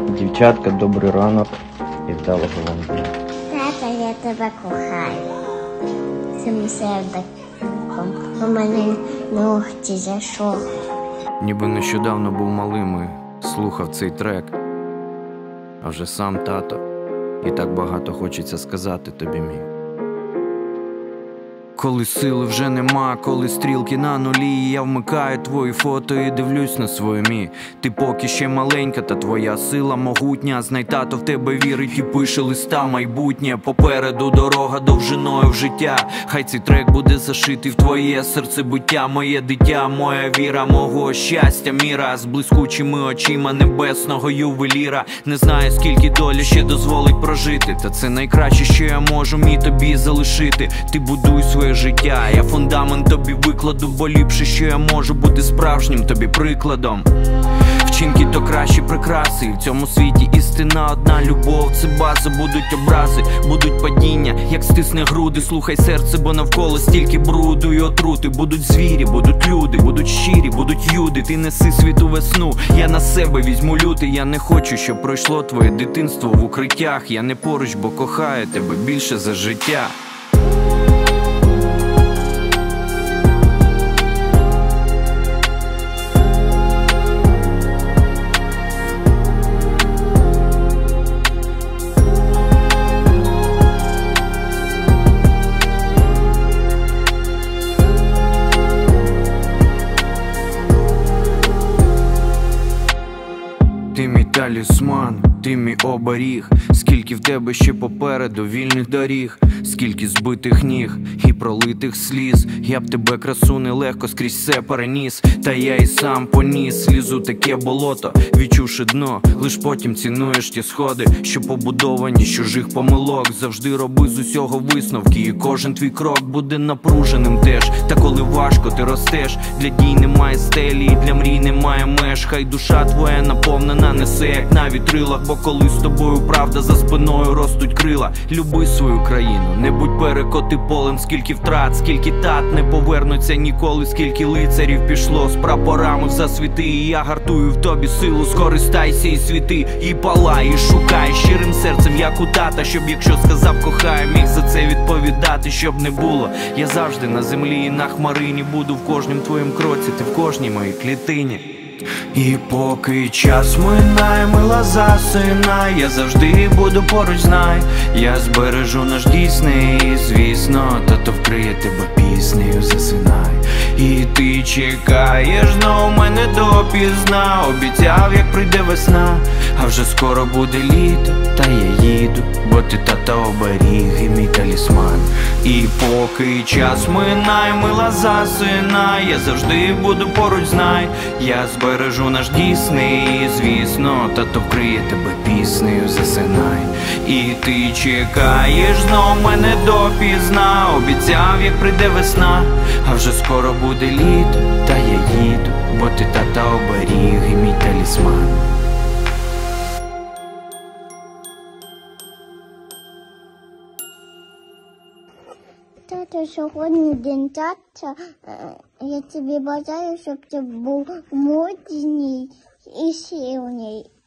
Дівчатка, добрий ранок і вдалого вам дня. Тата, я тебе кохаю. Цим сердечком у мене ногті зайшов. Ніби нещодавно був малим і слухав цей трек. А вже сам тато, і так багато хочеться сказати тобі, мій. Коли сили вже нема, коли стрілки на нулі, я вмикаю твої фото і дивлюсь на свою мій. Ти поки ще маленька, та твоя сила могутня. Знай, тато в тебе вірить і пише листа майбутнє. Попереду дорога довжиною в життя. Хай цей трек буде зашитий в твоє серцебиття. Моє дитя, моя віра, мого щастя міра. З блискучими очима небесного ювеліра. Не знаю, скільки доля ще дозволить прожити, та це найкраще, що я можу мій тобі залишити. Ти будуй своє життя, я фундамент тобі викладу, бо ліпше, що я можу бути справжнім тобі прикладом. Вчинки то кращі прикраси, і в цьому світі істина одна, любов це база. Будуть образи, будуть падіння, як стисне груди. Слухай серце, бо навколо стільки бруду і отрути. Будуть звірі, будуть люди, будуть щирі, будуть юди. Ти неси світу весну, я на себе візьму лютий. Я не хочу, щоб пройшло твоє дитинство в укриттях. Я не поруч, бо кохаю тебе більше за життя. Ти мій талісман, ти мій оберіг. Скільки в тебе ще попереду вільних доріг, скільки збитих ніг і пролитих сліз. Я б тебе, красу, нелегко скрізь все переніс. Та я і сам поніс слізу таке болото, відчувши дно, лиш потім цінуєш ті сходи, що побудовані з чужих помилок. Завжди роби з усього висновки, і кожен твій крок буде напруженим теж. Та коли важко ти ростеш, для дій немає стелі, і для мрій немає меж. Хай душа твоя наповнена несе, як на вітрилах, бо коли з тобою правда, за спиною ростуть крила. Люби свою країну, не будь перекоти полем. Скільки втрат, скільки тат не повернуться ніколи. Скільки лицарів пішло з прапорами в засвіти. І я гартую в тобі силу, скористайся і світи. І палай, і шукай щирим серцем, як у тата. Щоб якщо сказав кохаю, міг за це відповідати. Щоб не було, я завжди на землі і на хмарині. Буду в кожнім твоїм кроці, ти в кожній моїй клітині. І поки час минає, мила засинай, я завжди буду поруч, знай. Я збережу наш дійсний, звісно, тато вкриє тебе піснею, засинай. І ти чекаєш знов мене допізна. Обіцяв, як прийде весна, а вже скоро буде літо, та я їду, бо ти тата оберіг і мій талісман. І поки час минає, мила засинай, я завжди буду поруч, знай. Я збережу наш дійсний, звісно, тато вкриє тебе піснею, засинай. І ти чекаєш знов мене допізна. Обіцяв, як прийде весна, а вже скоро буде літо, та я їду, бо ти тата оберіг і мій талісман. Тато, сьогодні день тата. Я тобі бажаю, щоб ти був мудрий і сильний.